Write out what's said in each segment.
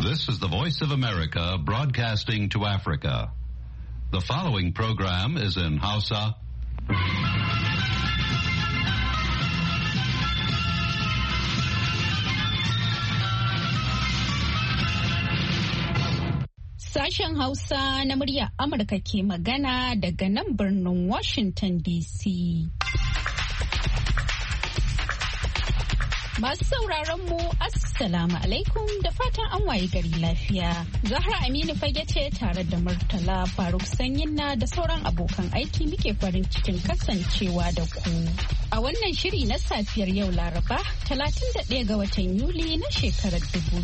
This is the Voice of America broadcasting to Africa. The following program is in Hausa. Sashen Hausa na murya Amurka ke magana daga nan birnin Washington DC. Masu sauraron mu Assalamu alaikum da fatan an waye gari lafiya. Zahra Aminu fage ce tare da Murtala Faruk Sanyinna da sauran abokan aiki muke farin cikin kasancewa da ku. A wannan shiri na safiyar yau Laraba 31 ga watan Yuli na shekarar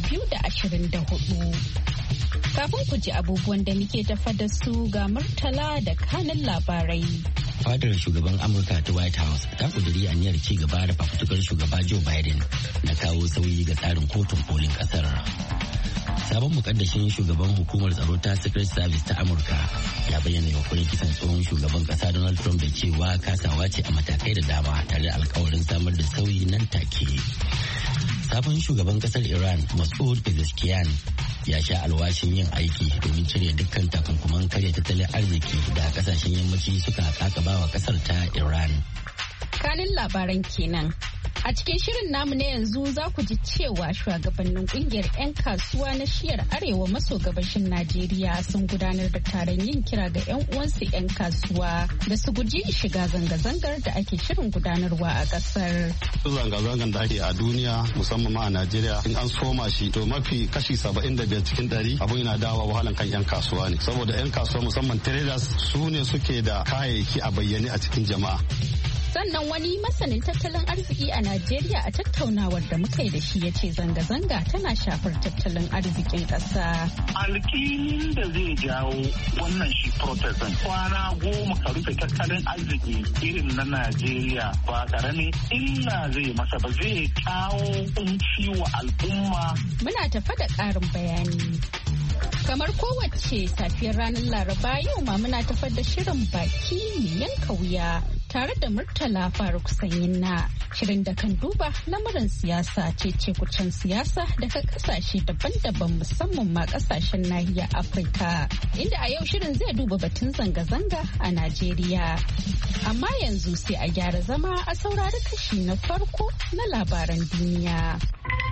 2024. Kafin ku ji abubuwan da muke tafa da su ga Murtala da kanin labarai. Fadar shugaban Amurka ta White House ta kuduri aniyar ci gaba da fafutukar shugaba Joe Biden na kawo sauyi ga tsarin kotun kolin kasar. Sabon mukaddashin shugaban hukumar tsaro ta Secret Service ta Amurka ya bayyana yunkurin kisan tsohon shugaban kasa Donald Trump da cewa kasawa ce a matakai da dama tare da alkawarin samar da sauyi nan take. Sabon shugaban kasar Iran Masoud Pezeshkian ya sha alwashin yin aiki domin cire dukkan takunkuman karya tattalin arziki da kasashen yammaci suka kakaba wa kasar ta Iran. Kanin labaran kenan. A cikin shirin namu na yanzu za ku ji cewa shugabannin kungiyar 'yan kasuwa na shiyar arewa maso gabashin Najeriya sun gudanar da taron yin kira ga 'yan uwansu 'yan kasuwa da su guji shiga zanga-zangar da ake shirin gudanarwa a kasar. Zanga-zangar da ake a duniya musamman ma a Najeriya in an soma shi to mafi kashi 75 cikin 100 abun yana dawowa wahalan kan 'yan kasuwa ne saboda 'yan kasuwa musamman traders su ne suke da kayayyaki a bayyane a cikin jama'a. Sannan wani masanin tattalin arziki a Najeriya a tattaunawar da muka yi da shi ya ce zanga-zanga tana shafar tattalin arzikin ƙasa. Alƙinin da zai jawo wannan shi protestant kwana 10 ka rufe tattalin arziki irin na Najeriya ba ƙaramin illa zai masa ba zai kawo kunci wa al'umma. Muna tafa da ƙarin bayani. Kamar kowace safiyar ranar Laraba yau ma muna tafar da shirin baki mai yanka wuya tare da Murtala Faruk Sanyinna, shirin da kan duba lamarin siyasa ce kucin siyasa daga kasashe daban-daban musamman ma kasashen nahiyar Afirka, inda a yau shirin zai duba batun zanga-zanga a Najeriya. Amma yanzu sai a gyara zama a saurari kashi na farko na labaran duniya.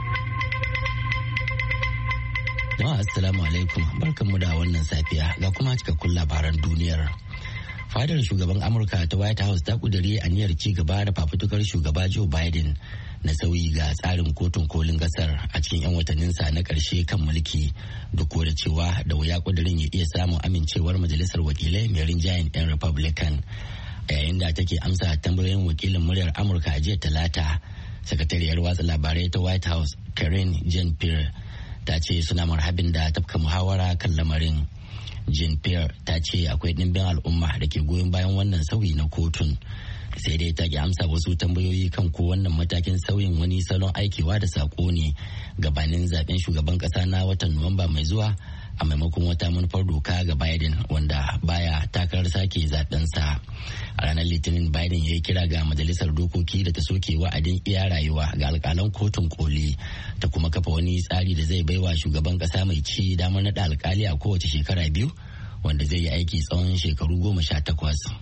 Jama'a assalamu alaikum, barkanmu da wannan safiya ga kuma cikakkun labaran duniyar. Fadar shugaban Amurka ta White House ta kuduri aniyar ci gaba da fafutukar shugaba Joe Biden na sauyi ga tsarin kotun kolin kasar a cikin 'yan watanninsa na karshe kan mulki, duk da cewa da wuya kudurin ya iya samun amincewar majalisar wakilai mai rinjayen 'yan Republican. A yayin da take amsa tambayoyin wakilin muryar Amurka a jiya Talata, sakatariyar watsa labarai ta White House Karine Jean-Pierre ta ce suna marhabin da tafka muhawara kan lamarin. Jean-Pierre ta ce akwai ɗimbin al'umma da ke goyon bayan wannan sauyi na kotun, sai dai ta ki amsa wasu tambayoyi kan ko wannan matakin sauyin wani salon aikewa da sako ne gabanin zaben shugaban ƙasa na watan Nuwamba mai zuwa a maimakon wata manufar doka ga Biden wanda baya takarar sake zaɓensa. A ranar Litinin Biden ya yi kira ga majalisar dokoki da ta soke wa'adin iya rayuwa ga alƙalan kotun koli ta kuma kafa wani tsari da zai baiwa shugaban ƙasa mai ci damar naɗa alƙali a kowace shekara 2 wanda zai yi aiki tsawon shekaru 18.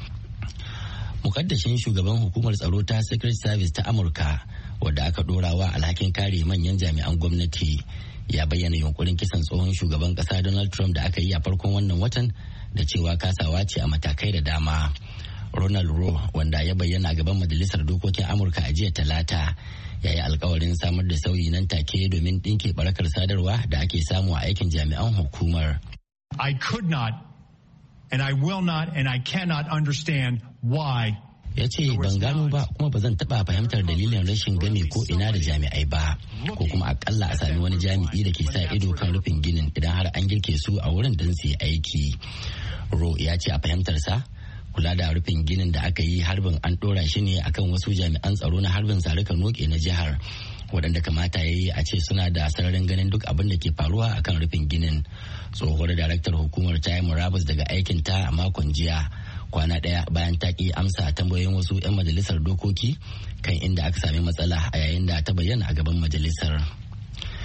Mukaddashin shugaban hukumar tsaro ta Secret Service ta Amurka wadda aka ɗorawa alhakin kare manyan jami'an gwamnati ya bayyana yunkurin kisan tsohon shugaban kasa Donald Trump da aka yi a farkon wannan watan da cewa kasawa ce a matakai da dama. Ronald Roe, wanda ya bayyana gaban majalisar dokokin Amurka a jiya Talata, ya yi alkawarin samar da sauyi nan take domin ɗinke barakar sadarwa da ake samu a aikin jami'an hukumar. I could not and I will not and I cannot understand why. Ya ce ban gano ba kuma ba zan taɓa fahimtar dalilin rashin game ko ina da jami'ai ba, ko kuma akalla a sami wani jami'i da ke sa ido kan rufin ginin idan har an girke su a wurin don su yi aiki. Roe ya ce a fahimtarsa kula da rufin ginin da aka yi harbin an ɗora shi ne akan wasu jami'an tsaro na harbin sarika noke na jihar waɗanda kamata ya yi a ce suna da sararin ganin duk abin da ke faruwa akan rufin ginin. Tsohuwar daraktar hukumar ta yi murabus daga aikinta a makon jiya, kwana ɗaya bayan ta ƙi amsa tambayoyin wasu 'yan majalisar dokoki kan inda aka sami matsala a yayin da ta bayyana a gaban majalisar.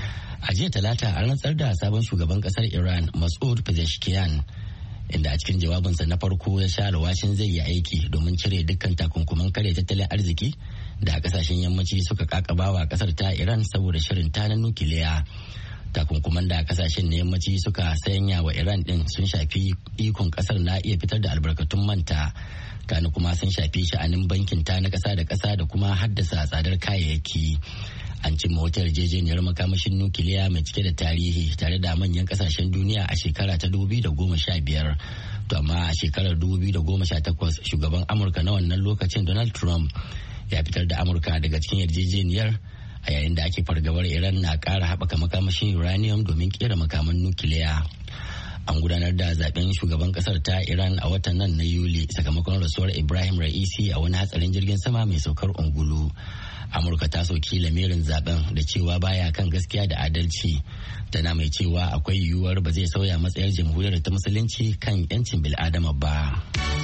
A jiya Talata an rantsar da sabon shugaban kasar Iran Masoud Pezeshkian, inda a cikin jawabinsa na farko ya sha alwashin zai yi aiki domin cire dukkan takunkuman karya tattalin arziki da kasashen yammaci suka kakabawa kasar ta Iran saboda shirin ta na nukiliya. Takunkuman da kasashen na yammaci suka sanya wa Iran din sun shafi ikon kasar na iya fitar da albarkatun manta, kana kuma sun shafi sha'anin bankin ta na kasa da kasa da kuma haddasa tsadar kayayyaki. An cimma wata yarjejeniyar makamashin nukiliya mai cike da tarihi tare da manyan kasashen duniya a shekara ta 2015. To amma a shekarar 2018 shugaban Amurka na wannan lokacin Donald Trump ya fitar da Amurka daga cikin yarjejeniyar a yayin da ake fargabar Iran na ƙara haɓaka makamashin uranium domin ƙera makaman nukiliya. An gudanar da zaben shugaban kasar ta Iran a watan nan na Yuli sakamakon rasuwar Ibrahim Ra'isi a wani hatsarin jirgin sama mai saukar ungulu. Amurka ta soki lamirin zaben da cewa baya kan gaskiya da adalci, tana mai cewa akwai yiwuwar ba zai sauya matsayar jamhuriyar ta musulunci kan 'yancin bil'adama ba.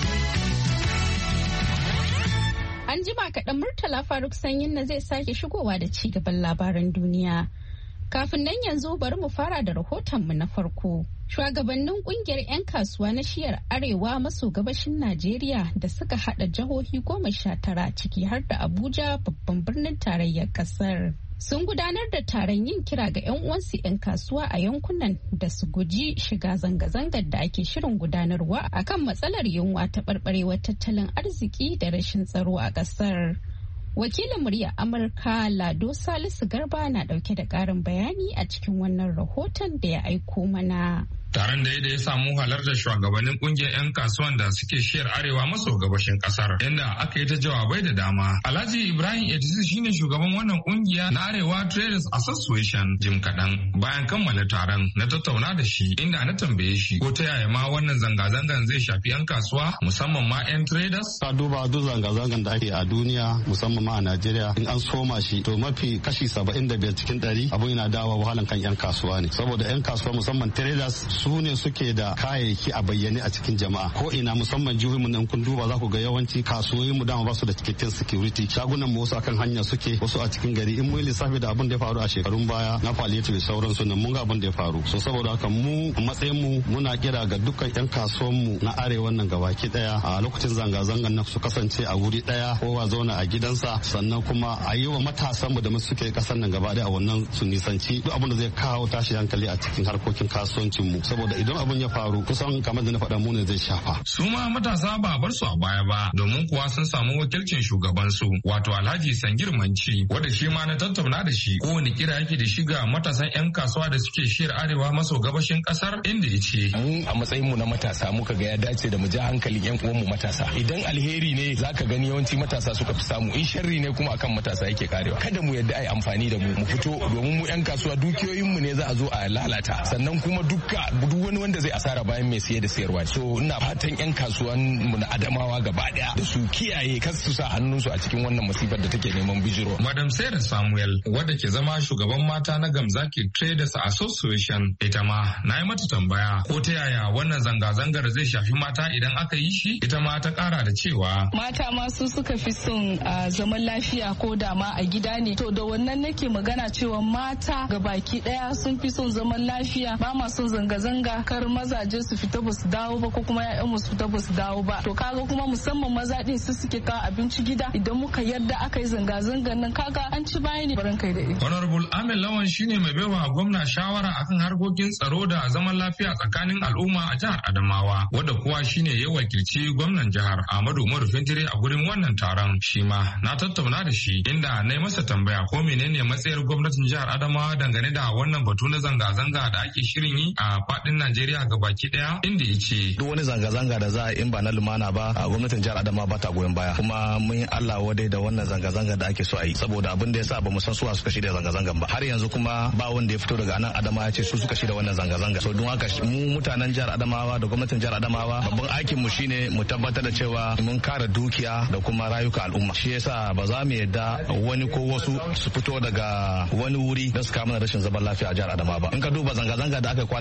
An jima kaɗan Murtala Faruk Sanyin na zai sake shigowa da ci gaban labaran duniya. Kafin nan yanzu bari mu fara da rahotonmu na farko. Shugabannin kungiyar 'yan kasuwa na shiyar arewa maso gabashin Najeriya da suka hada jihohi 19 ciki har da Abuja babban birnin tarayyar kasar. Sun gudanar da taron yin kira ga 'yan uwansu 'yan kasuwa a yankunan da su guji shiga zanga-zangar da ake shirin gudanarwa akan matsalar yunwa ta ɓarɓarewar tattalin arziki da rashin tsaro a ƙasar. Wakilin murya Amurka Lado Salisu Garba na dauke da karin bayani a cikin wannan rahoton da ya aiko mana. Taron da ya samu halartar shugabannin kungiyar 'yan kasuwan da suke shiyar arewa maso gabashin kasar, inda aka yi ta jawabai da dama. Alhaji Ibrahim Edisi shine shugaban wannan kungiya na Arewa Traders Association. Jim kaɗan bayan kammala taron na tattauna da shi, inda na tambaye shi ko ta yaya ma wannan zanga-zangan zai shafi 'yan kasuwa musamman ma 'yan traders. Ka duba duk zanga-zangan da ake a duniya musamman ma a Najeriya, in an soma shi to mafi kashi 75 cikin 100 abun yana dawa wahalan kan 'yan kasuwa ne, saboda 'yan kasuwa musamman traders su ne suke da kayayyaki a bayyane a cikin jama'a ko ina, musamman jihohin mu nan kun duba za ku ga yawanci kasuwoyin mu dama ba su da cikakken security. Shagunan mu wasu akan hanya suke, wasu a cikin gari. In mun lissafi da abin da ya faru a shekarun baya na palliative da sauransu nan mun ga abin da ya faru. So saboda haka mu a matsayin mu muna kira ga dukkan 'yan kasuwan mu na arewa nan gabaki daya a lokacin zanga-zangan nan su kasance a wuri daya, kowa zauna a gidansa, sannan kuma a yi wa matasan mu da mu suke kasan nan gaba daya a wannan su nisanci duk abin da zai kawo tashi hankali a cikin harkokin kasuwancin mu, saboda idan abin ya faru kusan kamar da na faɗa mu ne zai shafa. Su ma matasa ba bar su a baya ba, domin kuwa sun samu wakilcin shugabansu wato Alhaji Sangir Manci, wanda shi ma na tattauna da shi kowane kira yake da shi ga matasan 'yan kasuwa da suke shiyar arewa maso gabashin kasar, inda ya ce. Mu a matsayin mu na matasa muka ga ya dace da mu ja hankalin 'yan uwanmu matasa. Idan alheri ne zaka gani yawanci matasa suka fi samu, in sharri ne kuma akan matasa yake karewa. Kada mu yadda ai amfani da mu fito, domin mu 'yan kasuwa dukiyoyinmu ne za a zo a lalata, sannan kuma duk wani wanda zai asara bayan mai siye da sayarwa. So ina fatan 'yan kasuwan mu na Adamawa gaba daya da su kiyaye kar su sa hannunsu a cikin wannan masifar da take neman bijiro. Madam Sarah Samuel wadda ke zama shugaban mata na Gamzaki Traders Association, ita ma na yi mata tambaya ko ta yaya wannan zanga-zangar zai shafi mata idan aka yi shi. Ita ma ta kara da cewa mata ma su suka fi son zaman lafiya ko da ma a gida ne. To da wannan nake magana cewa mata gabaki daya sun fi son zaman lafiya, ba ma son zanga-zanga kar mazaje su fita ba su dawo ba ko kuma ƴaƴanmu su fita ba su dawo ba. To kaga kuma musamman maza din su suke kawo abinci gida, idan muka yarda aka yi zanga-zangan nan kaga an ci baya ne baran kai da ita. Honorable Amel Lawan shine mai baiwa gwamna shawara akan harkokin tsaro da zaman lafiya tsakanin al'umma a jihar Adamawa, wanda kuwa shine ya wakilci gwamnan jihar Ahmadu Umaru Fintiri a gurin wannan taron. Shi ma na tattauna da shi inda na yi masa tambaya ko menene matsayar gwamnatin jihar Adamawa dangane da wannan batu na zanga-zanga da ake shirin yi a faɗin Najeriya gabaki daya, inda ya ce duk wani zanga-zanga da za a in ba na lumana ba a gwamnatin jihar Adamawa ba ta goyon baya, kuma mun yi Allah wadai da wannan zanga-zanga da ake so a yi, saboda abin da ya sa ba mu san suwa suka shirya zanga-zangan ba har yanzu, kuma ba wanda ya fito daga nan Adamawa ya ce su suka shirya wannan zanga-zanga. So don haka mu mutanen jihar Adamawa da gwamnatin jihar Adamawa babban aikin mu shine mu tabbatar da cewa mun kare dukiya da kuma rayuka al'umma. Shi yasa ba za mu yadda wani ko wasu su fito daga wani wuri don su kawo mana rashin zaman lafiya a jihar Adamawa ba. In ka duba zanga-zanga da aka kwana ba akan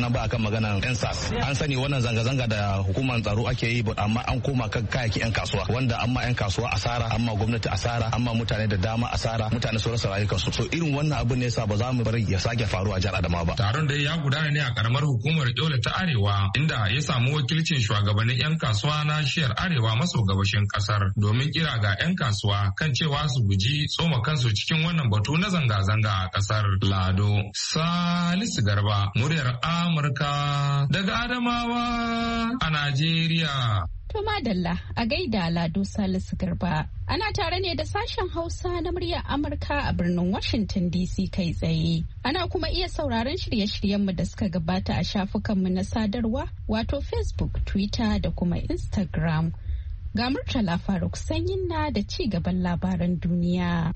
maganan yan sas. An sani wannan zanga-zanga da hukumar tsaro ake yi amma an koma kan kayayyakin yan kasuwa wanda amma yan kasuwa asara, amma gwamnati asara, amma mutane da dama asara, mutane su rasa rayukansu. So irin wannan abin ne yasa ba za mu bari ya sake faruwa a jihar Adamawa ba. Taron da ya gudana ne a karamar hukumar Yola ta Arewa inda ya samu wakilcin shugabannin yan kasuwa na shiyar Arewa maso gabashin kasar domin kira ga yan kasuwa kan cewa su guji tsoma kansu cikin wannan batu na zanga-zanga a kasar. Lado Salisu Garba, muryar Amurka daga Adamawa a Najeriya. To madalla a gaida Lado Salisu Garba. Ana tare ne da sashen Hausa na muryar Amurka a birnin Washington DC kai tsaye. Ana kuma iya sauraron shirye-shiryenmu da suka gabata a shafukanmu na sadarwa wato Facebook, Twitter da kuma Instagram. Ga Murtala Faruk Sanyinna da ci gaban labaran duniya.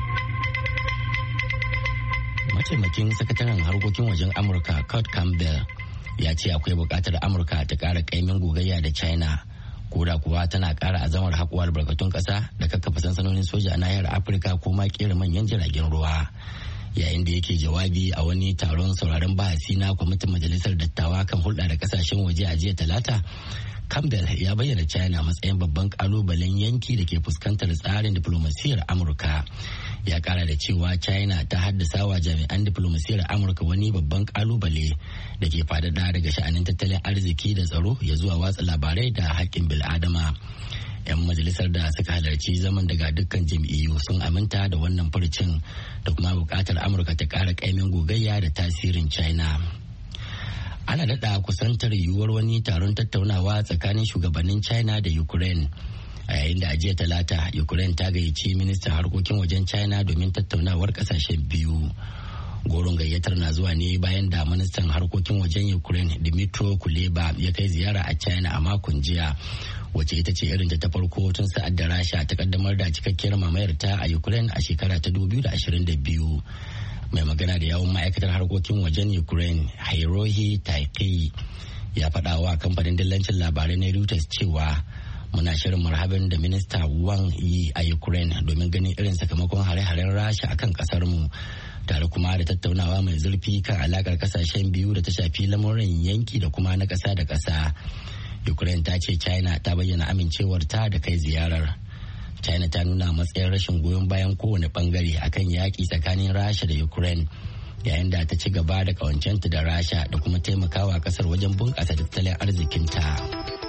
Mataimakin sakataren harkokin wajen Amurka Kurt Campbell ya ce akwai buƙatar Amurka ta ƙara ƙaimin gogayya da China. Koda kuwa tana ƙara azamar haƙuwar albarkatun ƙasa da kakkafa sansanonin soja a nahiyar Afirka ko ma ƙera manyan jiragen ruwa. Yayin da yake jawabi a wani taron sauraron bahasi na kwamitin majalisar dattawa kan hulɗa da ƙasashen waje a jiya Talata, Campbell ya bayyana China matsayin babban ƙalubalen yanki da ke fuskantar tsarin diflomasiyyar Amurka. Ya ƙara da cewa China ta haddasa wa jami'an diflomasiyyar Amurka wani babban ƙalubale da ke faɗaɗa daga sha'anin tattalin arziki da tsaro ya zuwa watsa labarai da haƙƙin bil'adama. 'Yan majalisar da suka halarci zaman daga dukkan jam'iyyu sun aminta da wannan furucin da kuma buƙatar Amurka ta ƙara ƙaimin gogayya da tasirin China. Ana daɗa kusantar yiwuwar wani taron tattaunawa tsakanin shugabannin China da Ukraine. A yayin da a jiya Talata, Ukraine ta gayyaci ministan harkokin wajen China domin tattaunawar ƙasashen biyu. Goron gayyatar na zuwa ne bayan da ministan harkokin wajen Ukraine Dmytro Kuleba ya kai ziyara a China a makon jiya, wacce ita ce irin ta farko tun sa'ad da Rasha ta kaddamar da cikakkiyar mamayar ta a Ukraine a shekara ta 2022. Mai magana da yawun ma'aikatar harkokin wajen Ukraine Hirohi Taikei ya faɗa wa kamfanin dillancin labarai na Reuters cewa muna shirin marhaban da minista Wang Yi a Ukraine domin ganin irin sakamakon hare-haren Rasha akan kasar mu, tare kuma da tattaunawa mai zurfi kan alakar kasashen biyu da ta shafi lamuran yanki da kuma na ƙasa da ƙasa. Ukraine ta ce China ta bayyana amincewarta da kai ziyarar. China ta nuna matsayin rashin goyon bayan kowane bangare akan yaƙi tsakanin Rasha da Ukraine, yayin da ta ci gaba da ƙawancenta da Rasha da kuma taimakawa ƙasar wajen bunƙasa tattalin arzikinta.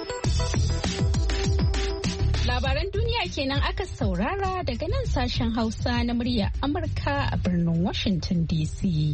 Labaran duniya kenan aka saurara daga nan sashen Hausa na murya Amurka a birnin Washington DC.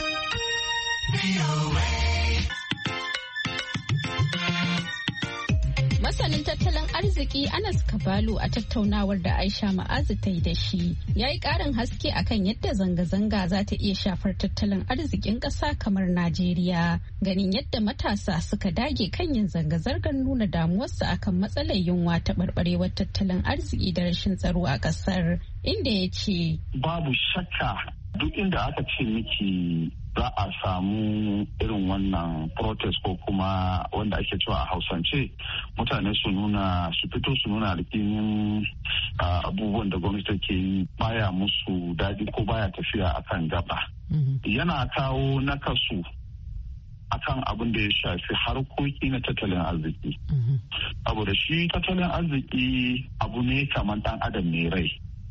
Masanin tattalin arziki Anas Kabalu a tattaunawar da Aisha Ma'azu ta yi da shi ya yi ƙarin haske akan yadda zanga-zanga za ta iya shafar tattalin arzikin ƙasa kamar Najeriya, ganin yadda matasa suka dage kan yin zanga-zangar nuna damuwarsu akan matsalar yunwa ta ɓarɓarewar tattalin arziki da rashin tsaro a ƙasar, inda ya ce babu shakka duk inda aka ce miki za a samu irin wannan protest ko kuma wanda ake cewa a hausance mutane su fito su nuna alƙinin abubuwan da gwamnati ke yi baya musu daɗi ko baya tafiya akan gaba. Yana kawo nakasu akan abin da ya shafi harkoki na tattalin arziki. Saboda shi tattalin arziki abu ne kamar ɗan adam mai rai.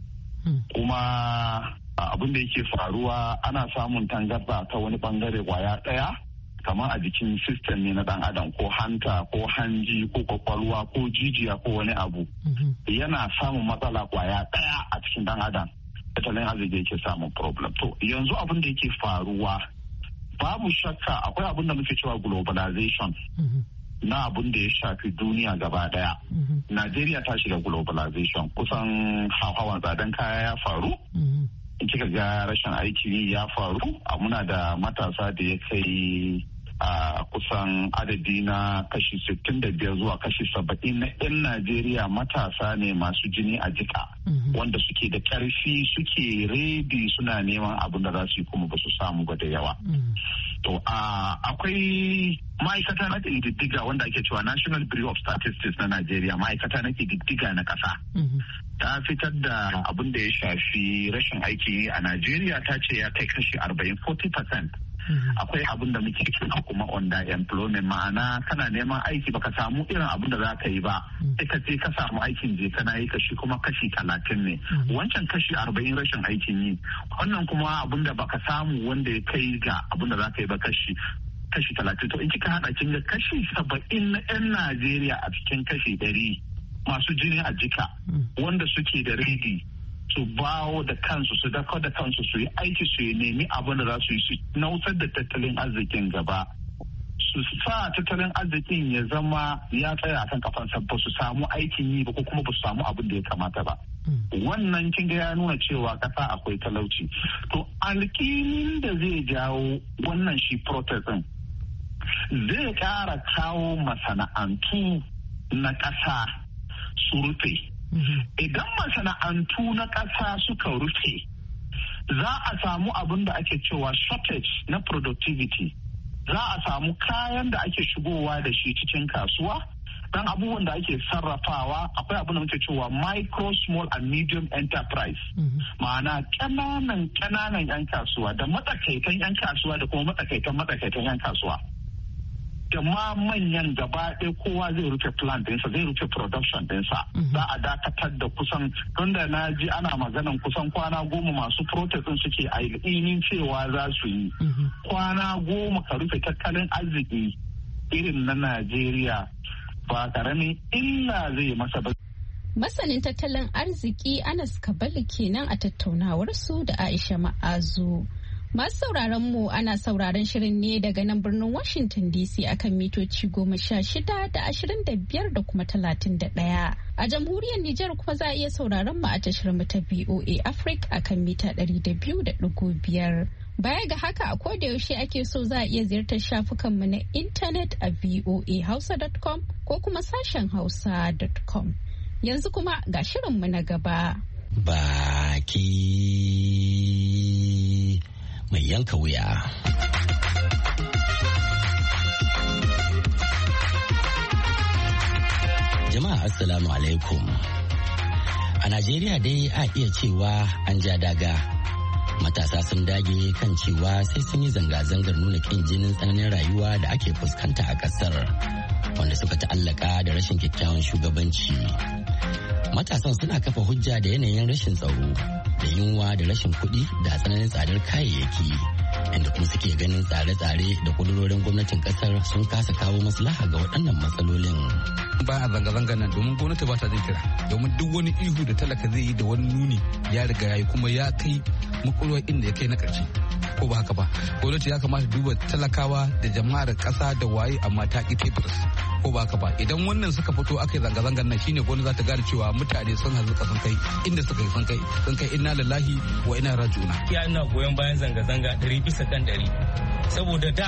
Kuma abin da yake faruwa ana samun tangarda ta wani bangare kwaya daya kamar a jikin system ne na dan adam ko hanta ko hanji ko kwakwalwa ko jijiya ko wani abu yana samun matsala kwaya daya a cikin dan adam, tattalin arziki yake samun problem. To yanzu abin da yake faruwa babu shakka akwai abin da muke cewa globalization na abin da ya shafi duniya gaba daya. Najeriya ta shiga globalization, kusan hauhawan tsadan kaya ya faru. In kika ga rashin aiki ya faru, muna da matasa da ya kai a kusan adadi na kashi 65 zuwa kashi 70 na 'yan Najeriya matasa ne masu jini a jika, wanda suke da ƙarfi, suke redi suna neman abin da za su yi kuma ba su samu ba da yawa. To akwai ma'aikata na ƙididdiga wanda ake cewa National Bureau of Statistics na Najeriya, ma'aikata na ƙididdiga na ƙasa. Ta fitar da abin da ya shafi rashin aiki a Najeriya, ta ce ya kai kashi 40% akwai abin da muke kira kuma under employment, ma'ana kana neman aiki baka samu irin abin da za ka yi ba, sai ka je ka samu aikin je kana yi kashi kuma kashi 30 ne, wancan kashi 40 rashin aikin yi, wannan kuma abin da baka samu wanda ya kai ga abin da za ka yi ba kashi 30. To in kika hada kin ga kashi 70 na 'yan Najeriya a cikin kashi 100 masu jini a jika wanda suke da redi su bawo da kansu, su dako da kansu, su yi aiki, su yi nemi abin da za su yi, su nautar da tattalin arzikin gaba, su sa tattalin arzikin ya zama ya tsaya akan kafansa, ba su samu aikin yi ba ko kuma ba su samu abin da ya kamata ba. Wannan kin ga ya nuna cewa kasa akwai talauci. To alƙinin da zai jawo wannan shi protest din zai ƙara kawo masana'antu na ƙasa su rufe. Idan masana'antu na ƙasa suka rufe, za a samu abin da ake cewa shortage na productivity. Za a samu kayan da ake shigowa da shi cikin kasuwa, dan abubuwan da ake sarrafawa, akwai abin da muke cewa micro, small and medium enterprise. Ma'ana ƙananan 'yan kasuwa da matsakaitan 'yan kasuwa da kuma matsakaitan 'yan kasuwa. Da ma manyan gaba ɗaya kowa zai rufe plant ɗinsa, zai rufe production ɗinsa. Za a dakatar da kusan, tunda na ji ana maganan kusan kwana 10 masu protest ɗin suke ainihin cewa za su yi. Kwana 10 ka rufe tattalin arziki irin na Najeriya ba ƙaramin illa zai masa ba. Masanin tattalin arziki Anas Kabalu kenan a tattaunawar su da Aisha Ma'azu. Masu sauraron mu ana sauraron shirin ne daga nan birnin Washington DC akan mitoci 16 da 25 da kuma 31. A jamhuriyar Nijar kuma za a iya sauraron mu a tashar mu ta VOA Africa akan mita 200.5. Baya ga haka a koda yaushe ake so za a iya ziyartar shafukanmu na intanet a voahausa.com ko kuma sashen hausa.com. Yanzu kuma ga shirinmu na gaba. Baki mai yanka wuya. Jama'a assalamu alaikum. A Najeriya dai a iya cewa an ja daga. Matasa sun dage kan cewa sai sun yi zanga-zangar nuna kin jinin tsananin rayuwa da ake fuskanta a ƙasar, wanda suka ta'allaka da rashin kyakkyawan shugabanci. Matasan suna kafa hujja da yanayin rashin tsaro da yunwa da rashin kuɗi da tsananin tsadar kayayyaki, inda kuma suke ganin tsare-tsare da kudurorin gwamnatin ƙasar sun kasa kawo maslaha ga waɗannan matsalolin. Ba a zanga-zanga nan domin gwamnati ba ta jin kira, domin duk wani ihu da talaka zai yi da wani nuni ya riga ya yi kuma ya kai makulwa inda ya kai na ƙarshe, ko ba haka ba. Gwamnati ya kamata duba talakawa da jama'ar ƙasa da waye, amma ta ƙi papers, ko ba haka ba. Idan wannan suka fito aka yi zanga-zangan nan shine gwamnati za ta gane cewa mutane sun hazuka sun kai inda suka yi sun kai inna lillahi wa inna raji'una. Ya ina goyon bayan zanga-zanga 100% saboda da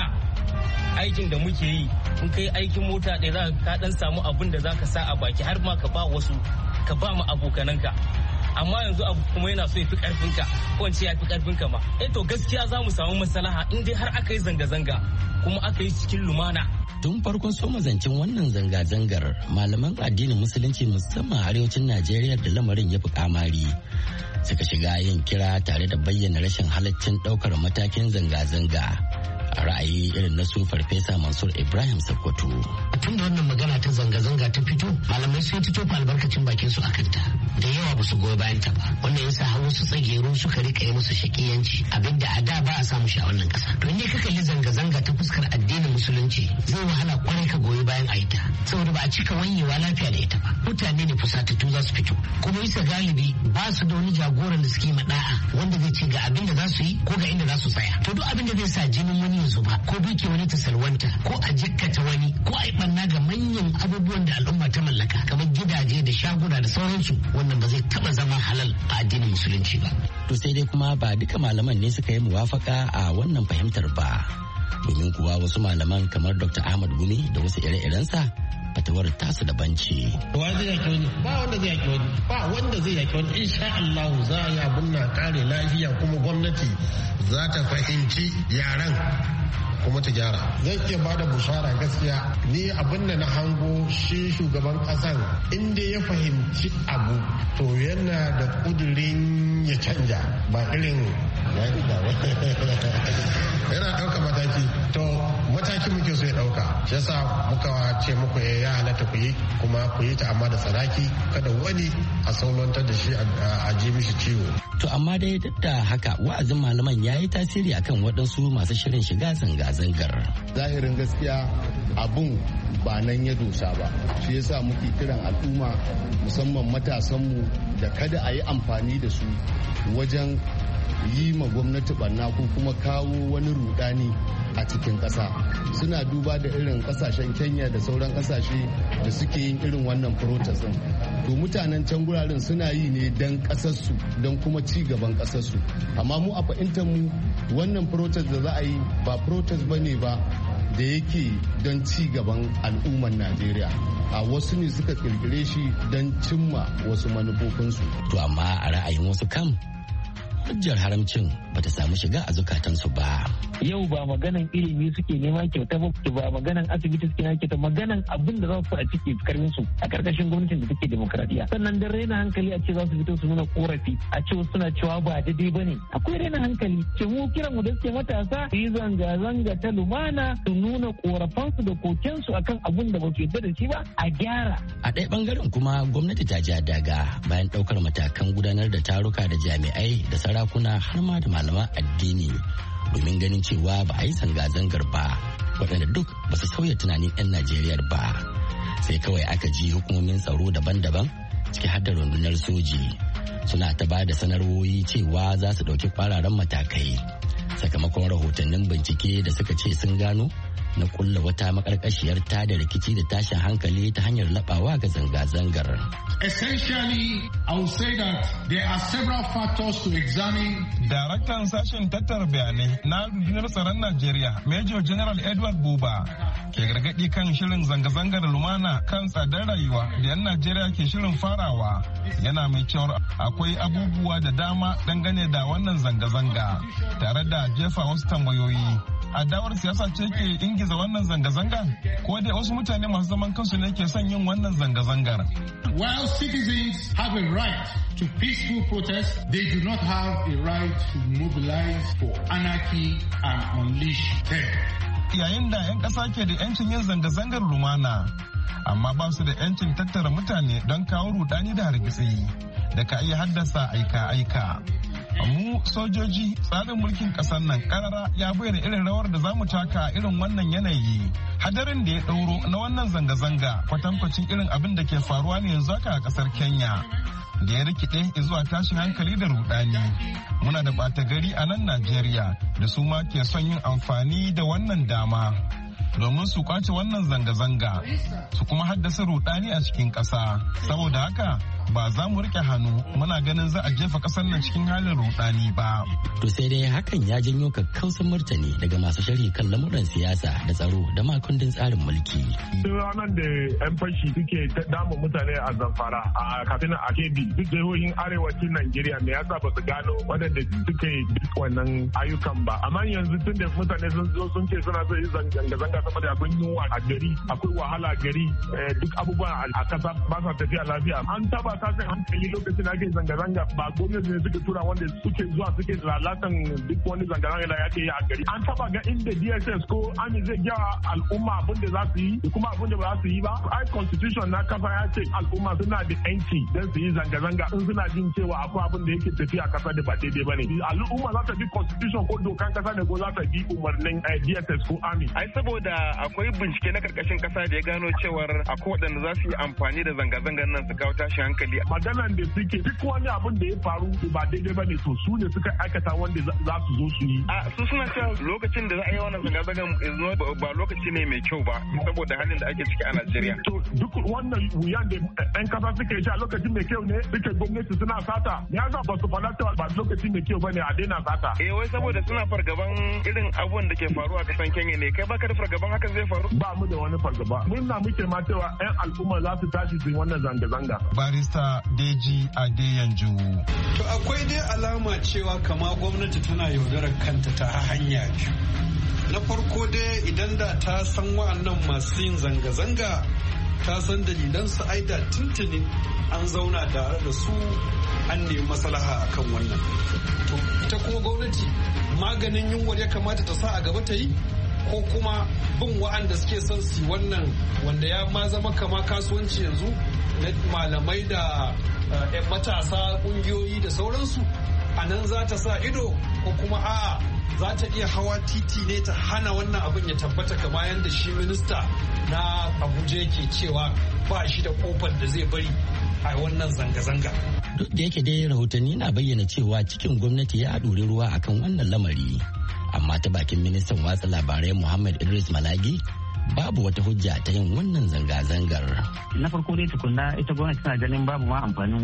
aikin da muke yi in kai aikin mota ɗaya za ka dan samu abin da za ka sa a baki har ma ka ba wasu, ka ba mu abokananka. Amma yanzu abu kuma yana so ya fi karfinka, ko in ce ya fi karfinka ma. To gaskiya za mu samu maslaha in dai har aka yi zanga-zanga kuma aka yi cikin lumana. Tun farkon soma zancen wannan zanga-zangar, malaman addinin musulunci musamman arewacin Najeriya da lamarin ya fi kamari suka shiga yin kira tare da bayyana rashin halaccin ɗaukar matakin zanga-zanga. A ra'ayi irin na su Farfesa Mansur Ibrahim Sokoto. Tun da wannan magana ta zanga-zanga ta fito, malamai sun fito fa albarkacin bakin su akan ta. Da yawa ba su goyi bayan ta ba. Wannan yasa har wasu tsageru suka rika yi musu shakiyanci, abinda a da ba a samu shi a wannan kasa. To ne ka kalli zanga-zanga ta fuskar addinin musulunci, zai wahala kwarai ka goyi bayan a ita. Saboda ba a cika wanyewa lafiya da ita ba. Mutane ne fusatattu za su fito. Kuma bisa galibi ba su da wani jagoran da suke mada'a wanda zai ce ga abin da za su yi ko ga inda za su tsaya. To duk abin da zai sa jinin wani zuba ko duke wani ta salwanta ko a jikkata wani ko a yi banna ga manyan abubuwan da al'umma ta mallaka kamar gidaje da shaguna da sauransu, wannan ba zai taba zama halal a addinin musulunci ba. To sai dai kuma ba duka malaman ne suka yi muwafaka a wannan fahimtar ba, domin kuwa wasu malaman kamar Dr. Ahmad Gumi da wasu ire-irensa fatawar tasu da banci. Wa zai yaki wani? Ba wanda zai yaki wani. Ba wanda zai yaki wani. Insha Allah za a yi abun na kare lafiya kuma gwamnati za ta fahimci yaran kuma ta gyara. Zan iya bada bushara gaskiya, ni abin da na hango shi shugaban kasan inda ya fahimci abu to yana da kudirin ya canja, ba irin yana ɗauka to mataki muke so ya dauka shi yasa muka ce muku ya halatta ku yi kuma ku yi ta amma da tsanaki kada wani a saulantar da shi a ji mishi ciwo. To amma dai duk da haka wa'azin malaman ya yi tasiri akan waɗansu masu shirin shiga zanga-zangar. Zahirin gaskiya abun ba nan ya dosa ba, shi yasa muke kiran al'umma musamman matasanmu da kada a yi amfani da su wajen yi ma gwamnati barna ko kuma kawo wani rudani a cikin ƙasa. Suna duba da irin ƙasashen Kenya da sauran ƙasashe da suke yin irin wannan protest din. To mutanen can guraren suna yi ne don ƙasarsu don kuma ci gaban ƙasarsu. Amma mu a fahimtar mu wannan protest da za a yi ba protest bane ba da yake don ci gaban al'ummar Najeriya. A wasu ne suka kirkire shi don cimma wasu manufofinsu. To amma a ra'ayin wasu kam hujjar haramcin bata samu shiga a zukatansu ba. Yau ba maganan ilimi suke nema kyauta ba maganan asibiti suke nema kyauta, maganan abin da za su a ciki karmin su a karkashin gwamnatin da take demokradiyya. Sannan da raina hankali a ce za su fito su nuna korafi a ce suna cewa ba daidai bane. Akwai raina hankali. Ce mu kiran mu da suke matasa su yi zanga-zanga ta lumana su nuna korafansu da kokensu akan abin da ba su yarda da shi ba a gyara. A ɗaya bangaren kuma gwamnati ta ja daga bayan ɗaukar matakan gudanar da taruka da jami'ai da sarakuna har ma da malaman addini domin ganin cewa ba a yi zanga-zangar ba waɗanda duk ba su sauya tunanin 'yan Najeriya ba. Sai kawai aka ji hukumomin tsaro daban-daban ciki har da rundunar soji suna ta ba da sanarwoyi cewa za su ɗauki kwararan matakai sakamakon rahotannin bincike da suka ce sun gano na kulla wata makarkashiyar ta da rikici da tashin hankali ta hanyar labawa ga zanga-zangar. Essentially, I will say that there are several factors to examine. Daraktan sashen tattara bayanai na rundunar tsaron Najeriya, Major General Edward Buba, ke gargaɗi kan shirin zanga-zangar lumana kan tsadar rayuwa da 'yan Najeriya ke shirin farawa. Yana mai cewar akwai abubuwa da dama dangane da wannan zanga-zanga, tare da jefa wasu tambayoyi. Adawar siyasa ce ke ingiza wannan zanga-zanga ko dai wasu mutane masu zaman kansu ne ke son yin wannan zanga-zangar. While citizens have a right to peaceful protest, they do not have a right to mobilize for anarchy and unleash terror. Yayin da 'yan ƙasa ke da 'yancin yin zanga-zangar lumana, amma ba su da 'yancin tattara mutane don kawo rudani da hargitsi da ka iya haddasa aika-aika. Mu sojoji tsarin mulkin kasar nan karara ya bayyana irin rawar da za mu taka irin wannan yanayi. Hadarin da ya ɗauro na wannan zanga-zanga kwatankwacin irin abin da ke faruwa ne yanzu haka a kasar Kenya da ya rikide zuwa tashin hankali da rudani. Muna da ɓata gari a nan Najeriya da su ma ke son yin amfani da wannan dama domin su kwace wannan zanga-zanga su kuma haddasa rudani a cikin ƙasa. Saboda haka ba za mu rike hannu muna ganin za a jefa kasar nan cikin halin rudani ba. To sai dai hakan ya janyo kakkausan martani daga masu sharhi kan lamuran siyasa da tsaro da ma kundin tsarin mulki. Tun ranar da 'yan fashi suke damun mutane a Zamfara a Katsina a Kebbi duk jihohin arewacin Najeriya me yasa ba su gano waɗanda suke duk wannan ayyukan ba. Amma yanzu tun da mutane sun zo sun ce suna so yi zanga-zanga saboda akwai yunwa a gari akwai wahala gari duk abubuwa a kasa ba sa tafiya lafiya. An taba tashin hankali lokacin da ake zanga-zanga ba gwamnati ne suke tura wanda suke zuwa suke lalatan duk wani zanga-zanga da yake yi a gari. An taba ga inda DSS ko Army zai gyara al'umma abin da za su yi da kuma abin da ba za su yi ba. Ai constitution na kasa ya ce al'umma suna da yanci don su yi zanga-zanga in suna jin cewa akwai abin da yake tafiya a kasa da ba daidai ba ne. Al'umma za ta bi constitution ko dokan kasa ne ko za ta bi umarnin DSS ko Army. Ai saboda akwai bincike na karkashin kasa da ya gano cewar akwai waɗanda za su yi amfani da zanga-zangar nan su kawo tashin hankali. Maganan da suke duk wani abin da ya faru ba daidai ba ne to su ne suka aikata wanda za su zo su yi. Su suna cewa lokacin da za a yi wannan zanga-zangan ba lokaci ne mai kyau ba saboda halin da ake ciki a Najeriya. To duk wannan wuyan da 'yan kasa suke shi a lokacin mai kyau ne suke gwamnati suna sata. Ya za ba su faɗa cewa ba lokacin mai kyau ba ne a daina sata. Wai saboda suna fargaban irin abubuwan da ke faruwa a kasan Kenya ne kai baka da fargaban hakan zai faru? Ba mu da wani fargaba. Mun na muke ma cewa 'yan al'umma za su tashi su yi wannan zanga-zanga. Barista Deji Adeyanju. To akwai dai alama cewa kama gwamnati tana yaudarar kanta ta hanya biyu. Na farko dai idan da ta san wa'annan masu yin zanga-zanga ta san dalilansu ai da tuntuni an zauna tare da su an nemi maslaha akan wannan. To ita kuma gwamnati maganin yunwar ya kamata ta sa a gaba ta yi ko kuma bin wa'anda suke son su wannan wanda ya ma zama kama kasuwanci yanzu na malamai da matasa kungiyoyi da sauransu, a nan za ta sa ido ko kuma a'a za ta iya hawa titi ne ta hana wannan abin ya tabbata kama yadda shi minista na Abuja yake cewa ba shi da kofar da zai bari a wannan zanga-zanga. Duk da yake dai rahotanni na bayyana cewa cikin gwamnati ya ɗori ruwa akan wannan lamari, amma ta bakin ministan watsa labarai Muhammad Idris Malagi babu wata hujja ta yin wannan zanga-zangar. Na farko dai tukunna ita gwamnati tana ganin babu ma amfanin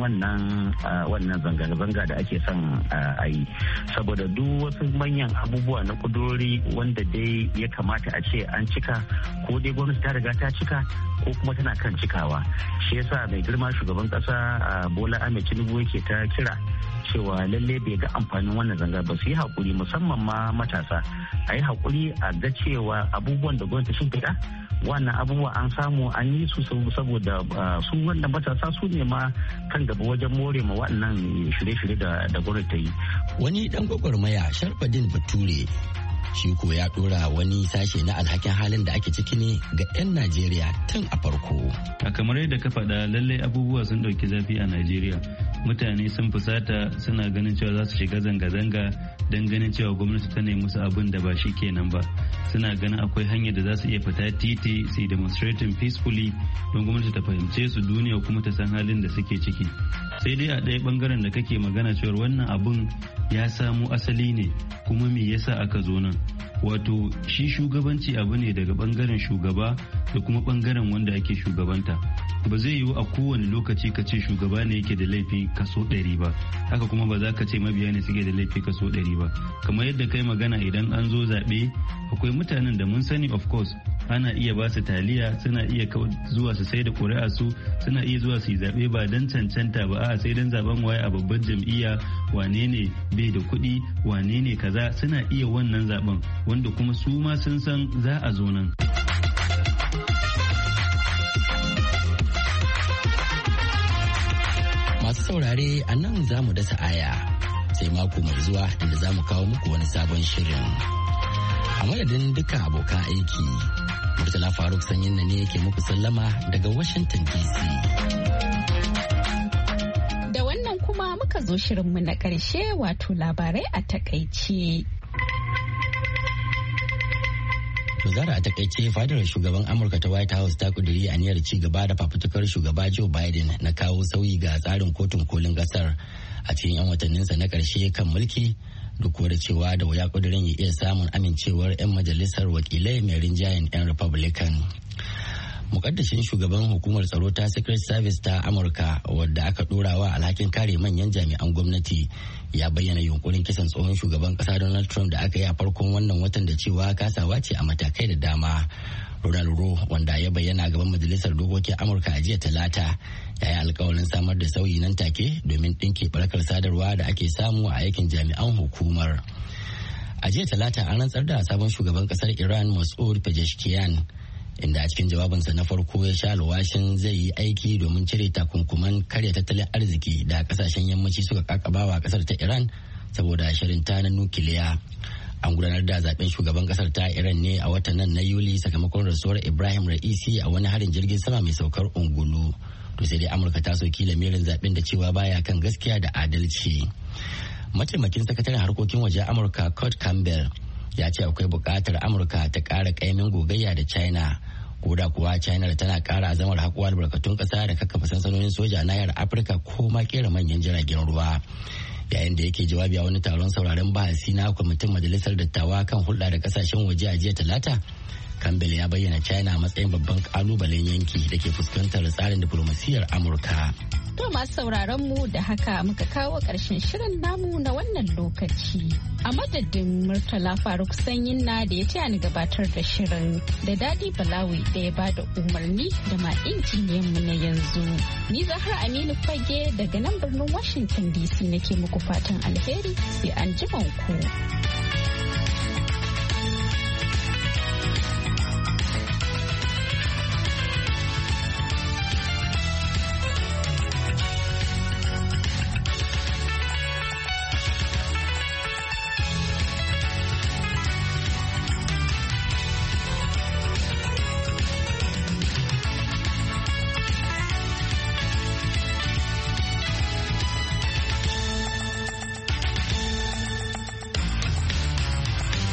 wannan zanga-zanga da ake son a yi, saboda duk wasu manyan abubuwa na kudurori wanda dai ya kamata a ce an cika, ko dai gwamnati ta riga ta cika ko kuma tana kan cikawa. Shi yasa mai girma shugaban kasa Bola Ahmed Tinubu yake ta kira cewa lalle bai ga amfanin wannan zanga ba, su yi haƙuri, musamman ma matasa a yi haƙuri a ga cewa abubuwan da gwamnati sun fita wannan abubuwa an samu an yi su saboda su wannan matasa su ne ma kan gaba wajen more ma wannan shirye-shirye da gwamnati ta yi. Wani dan gwagwarmaya Sharfadin Bature shi ko ya dora wani sashe na alhakin halin da ake ciki ne ga 'yan Najeriya tun a farko. A kamar yadda ka faɗa, lallai abubuwa sun ɗauki zafi a Najeriya. Mutane sun fusata, suna ganin cewa za su shiga zanga-zanga don ganin cewa gwamnati ta nemi musu abin da ba shi kenan ba. Suna ganin akwai hanyar da za su iya fita titi su yi demonstrating peacefully don gwamnati ta fahimce su, duniya kuma ta san halin da suke ciki. Sai dai a ɗaya bangaren da kake magana cewa wannan abun ya samo asali ne, kuma me yasa aka zo nan. Wato shi shugabanci abu ne daga bangaren shugaba da kuma bangaren wanda ake shugabanta. Ba zai yiwu a kowane lokaci ka ce shugaba ne yake da laifi kaso 100 ba, haka kuma ba za ka ce mabiya ne suke da laifi kaso 100 ba. Kamar yadda kai magana, idan an zo zaɓe akwai mutanen da mun sani of course ana iya ba su taliya, suna iya zuwa su sai da ƙuri'a su, suna iya zuwa su yi zaɓe ba don cancanta ba, a sai don zaben waye a babban jam'iyya, wane ne bai da kuɗi, wane ne kaza, suna iya wannan zaben wanda kuma su ma sun san za a zo nan. Masu saurare, a nan za mu dasa aya sai mako mai zuwa inda za mu kawo muku wani sabon shirin. A madadin duka abokan aiki, Murtala Faruk Sanyin na ne ke muku sallama daga Washington DC. Da wannan kuma muka zo shirinmu na ƙarshe, wato labarai a takaice. To Zara, a takaice, fadar shugaban Amurka ta White House ta kuduri aniyar ci gaba da fafutukar shugaba Joe Biden na kawo sauyi ga tsarin kotun kolin kasar a cikin 'yan watanninsa na karshe kan mulki, duk da cewa da wuya kudirin ya iya samun amincewar 'yan majalisar wakilai mai rinjayen 'yan Republican. Mukaddashin shugaban hukumar tsaro ta Secret Service ta Amurka, wadda aka dorawa alhakin kare manyan jami'an gwamnati, ya bayyana yunkurin kisan tsohon shugaban kasa Donald Trump da aka yi a farkon wannan watan da cewa kasawa ce a matakai da dama. Ronald Roe, wanda ya bayyana gaban majalisar dokokin Amurka a jiya Talata, ya yi alkawarin samar da sauyi nan take domin ɗinke barkar sadarwa da ake samu a aikin jami'an hukumar. A jiya Talata an rantsar da sabon shugaban kasar Iran Masoud Pezeshkian, inda a cikin jawabinsa na farko ya sha alwashin zai yi aiki domin cire takunkuman karya tattalin arziki da kasashen yammaci suka kakabawa kasar ta Iran saboda shirinta na nukiliya. An gudanar da zaben shugaban kasar ta Iran ne a watan nan na Yuli sakamakon rasuwar Ibrahim Ra'isi a wani harin jirgin sama mai saukar ungulu. To sai dai Amurka ta soki lamirin zaben da cewa baya kan gaskiya da adalci. Mataimakin sakataren harkokin waje Amurka Kurt Campbell ya ce akwai buƙatar Amurka ta ƙara ƙaimin gogayya da China, ko da kuwa China tana ƙara azamar haƙuwa albarkatun ƙasa da kakkafa sansanonin soja na nahiyar Afirka ko ma ƙera manyan jiragen ruwa. Yayin da yake jawabi a wani taron sauraren bahasi na kwamitin majalisar dattawa kan hulɗa da ƙasashen waje a jiya Talata, Campbell ya bayyana China a matsayin babban ƙalubalen yanki da ke fuskantar tsarin diflomasiyyar Amurka. To masu sauraron mu da haka muka kawo ƙarshen shirin namu na wannan lokaci. A madadin Murtala Faruk Sanyin na da ya taya ni gabatar da shirin, da Dadi Balawi da ya bada umarni, da ma injiniyan mu na yanzu. Ni Zahra Aminu Fage daga nan birnin Washington DC nake muku fatan alheri, sai an ji ku.